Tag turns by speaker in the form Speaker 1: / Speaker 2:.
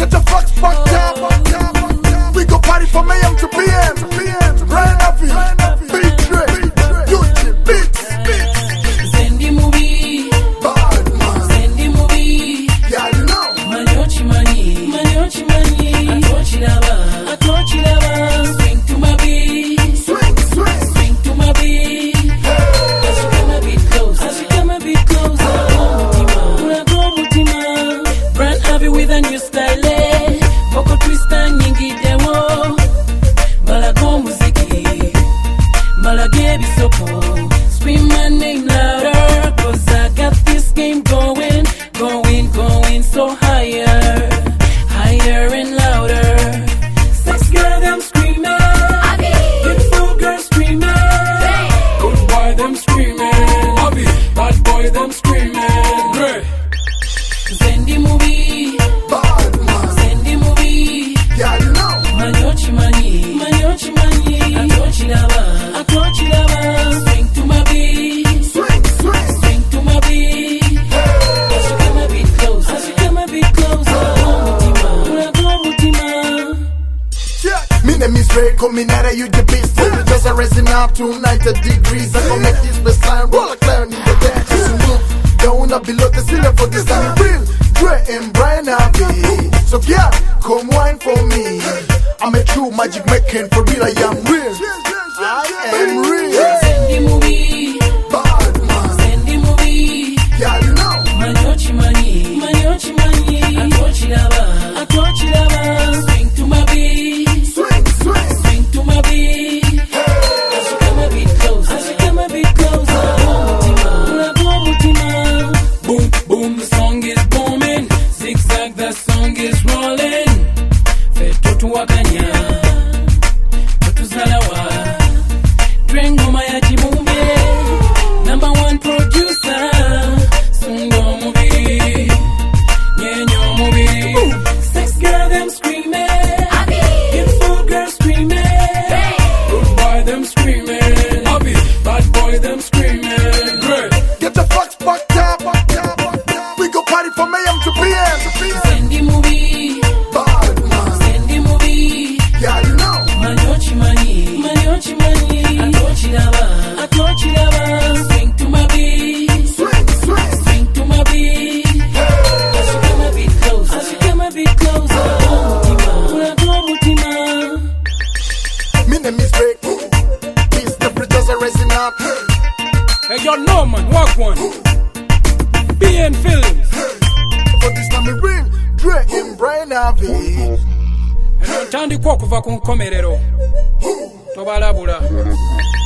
Speaker 1: Get your fucks fucked up. We go party from AM to PM. Brian Avi, Big Dre, Yuji, Beats.
Speaker 2: Zendi movie,
Speaker 1: Badman.
Speaker 2: Zendi movie.
Speaker 1: Yeah, you know.
Speaker 2: Manyochi mani, manyochi mani. Atochi lava. Swing to my beat, swing to my beat. As you come a bit close, as you come a bit closer. Go mutima, Brian Avi with a new style. Vocal twister nyingi demo. Malago muziki, malage bisoko. Scream my name louder, 'cause I got this game going so higher, higher and louder. Sex girl, them screaming. Beautiful girl screaming. Good boy, them screaming. Bad boy, them screaming. Zendi movie,
Speaker 1: Badman.
Speaker 2: Zendi movie.
Speaker 1: Yeah, you know.
Speaker 2: Manyochi mani, manyochi mani. Atochi lava. Swing to my beat, swing to my beat. As you come a bit close, as you come a bit closer. Go mutima.
Speaker 1: Yeah. Me name is Ray, coming out of you the beast. Just a rising up to 90 degrees. I gon' make this baseline roll like clown in the dance. As you move down up below the ceiling for this time. Real Dre and Brian Avi. So yeah, come wine for me. I'm a true magic making for real. I am real. I am real.
Speaker 2: Zendi movie,
Speaker 1: Badman.
Speaker 2: Zendi movie.
Speaker 1: Yeah, you know.
Speaker 2: Manyochi mani, manyochi mani. Atochi lava. Swing to my beat, swing to my beat. As you come a bit close, as you come a bit closer. Go mutima. Boom, boom, the song is booming. Zigzag, the song is rolling. Fetu wakanya, fetu zalawa. Drengoma ya jibumbe. Number one producer. Sundo movie. Nyenyo movie. Sex girl, them screaming. Beautiful girl screaming. Good boy, them screaming. Bad boy, them screaming.
Speaker 1: Get your fucks fucked up. We go party from AM to PM.
Speaker 2: Zendi movie,
Speaker 1: Badman.
Speaker 2: Zendi movie.
Speaker 1: Yeah, you know.
Speaker 2: Manyochi mani, manyochi mani. Atochi lava. Swing to my beat, swing to my beat. As you come a bit close, as you come a bit closer. Go mutima.
Speaker 1: Me name is Ray. These temperatures are rising up.
Speaker 3: Hey, yo, no man, walk one. BN Films.
Speaker 1: For this time, we real Dre and Brian Avi.
Speaker 3: Eno ntandikwa okuva ku nkomerero. Tobalabula.